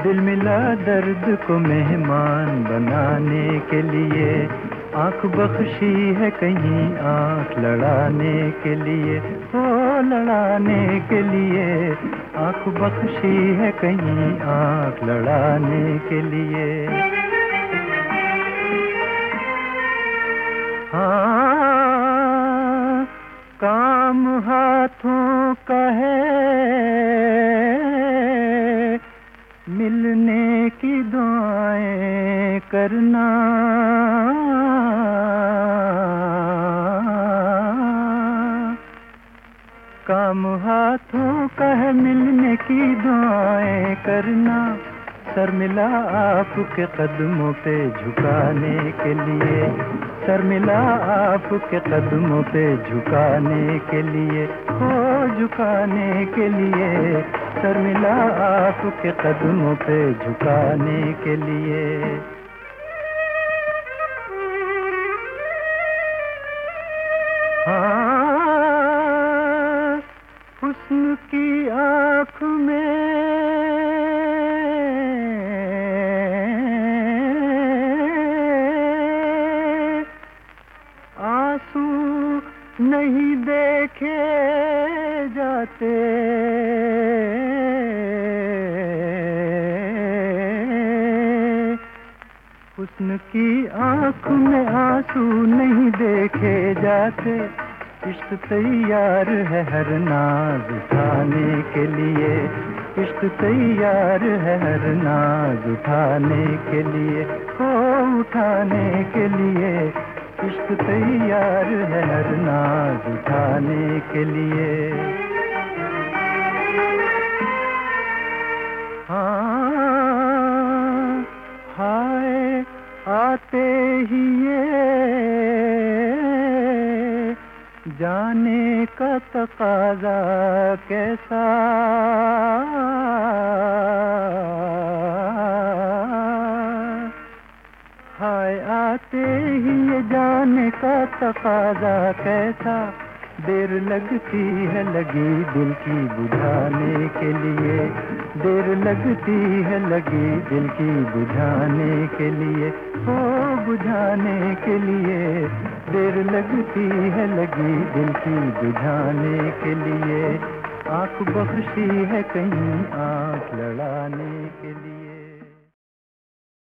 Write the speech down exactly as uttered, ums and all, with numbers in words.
दिल मिला दर्द को मेहमान बनाने के लिए, आँख बख्शी है कहीं आँख लड़ाने के लिए, ओ लड़ाने के लिए, आँख बख्शी है कहीं आँख लड़ाने के लिए। हाँ, काम हाथों का है, मिलने की दुआएं करना, काम हाथों का है, मिलने की दुआएं करना, सर मिला आपके कदमों पे झुकाने के लिए, सर मिला आपके कदमों पे झुकाने के लिए, हो झुकाने के लिए, सर मिला आपके कदमों पे झुकाने के लिए। हाँ, हुस्न की आँख में आंसू नहीं देखे जाते, हुस्न की आँख में आंसू नहीं देखे जाते, इश्क तैयार है हर नाज उठाने के लिए, इश्क तैयार है हर नाज उठाने के लिए, हो उठाने के लिए, इश्क तैयार है हर नाज उठाने के लिए। हाँ, हाय आते ही ये जाने का तकाज़ा कैसा, हाय आते ही ये जाने का तकाज़ा कैसा, देर लगती है लगी दिल की बुझाने के लिए, देर लगती है लगी दिल की बुझाने के लिए, ओ बुझाने के लिए, देर लगती है लगी दिल की बुझाने के लिए, आँख बख्शी है कहीं आँख लड़ा